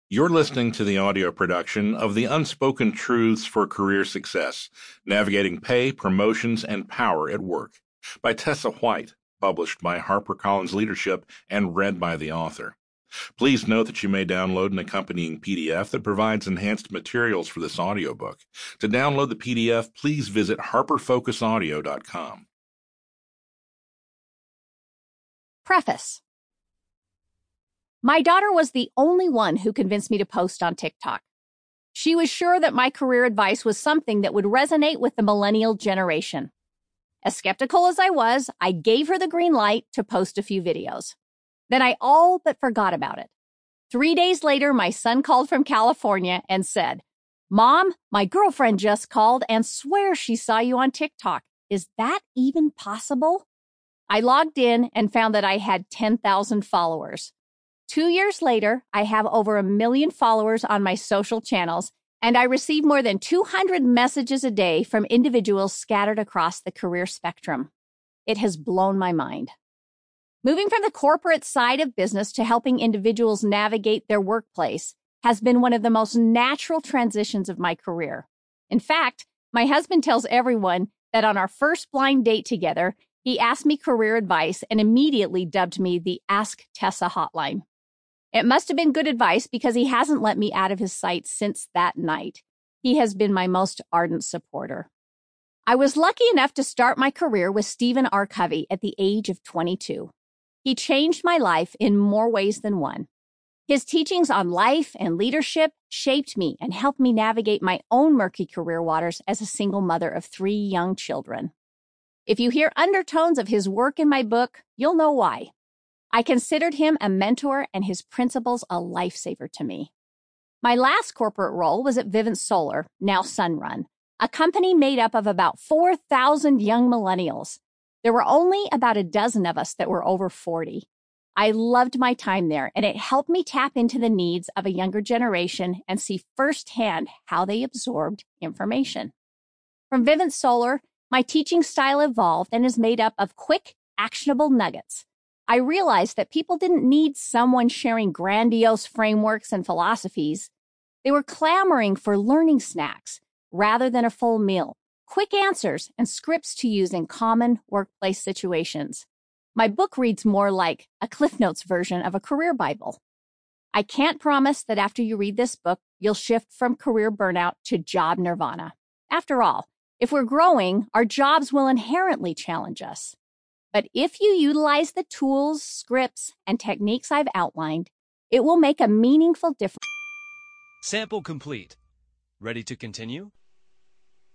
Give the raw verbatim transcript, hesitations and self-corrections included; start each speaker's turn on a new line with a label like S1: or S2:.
S1: You're listening to the audio production of The Unspoken Truths for Career Success, Navigating Pay, Promotions, and Power at Work by Tessa White, published by HarperCollins Leadership and read by the author. Please note that you may download an accompanying P D F that provides enhanced materials for this audiobook. To download the P D F, please visit harper focus audio dot com.
S2: Preface. My daughter was the only one who convinced me to post on TikTok. She was sure that my career advice was something that would resonate with the millennial generation. As skeptical as I was, I gave her the green light to post a few videos. Then I all but forgot about it. Three days later, my son called from California and said, "Mom, my girlfriend just called and swears she saw you on TikTok. Is that even possible?" I logged in and found that I had ten thousand followers. Two years later, I have over a million followers on my social channels, and I receive more than two hundred messages a day from individuals scattered across the career spectrum. It has blown my mind. Moving from the corporate side of business to helping individuals navigate their workplace has been one of the most natural transitions of my career. In fact, my husband tells everyone that on our first blind date together, he asked me career advice and immediately dubbed me the Ask Tessa hotline. It must have been good advice because he hasn't let me out of his sight since that night. He has been my most ardent supporter. I was lucky enough to start my career with Stephen R. Covey at the age of twenty-two. He changed my life in more ways than one. His teachings on life and leadership shaped me and helped me navigate my own murky career waters as a single mother of three young children. If you hear undertones of his work in my book, you'll know why. I considered him a mentor and his principles a lifesaver to me. My last corporate role was at Vivint Solar, now Sunrun, a company made up of about four thousand young millennials. There were only about a dozen of us that were over forty. I loved my time there, and it helped me tap into the needs of a younger generation and see firsthand how they absorbed information. From Vivint Solar, my teaching style evolved and is made up of quick, actionable nuggets. I realized that people didn't need someone sharing grandiose frameworks and philosophies. They were clamoring for learning snacks rather than a full meal, quick answers, and scripts to use in common workplace situations. My book reads more like a Cliff Notes version of a career Bible. I can't promise that after you read this book, you'll shift from career burnout to job nirvana. After all, if we're growing, our jobs will inherently challenge us. But if you utilize the tools, scripts, and techniques I've outlined, it will make a meaningful difference.
S3: Sample complete. Ready to continue?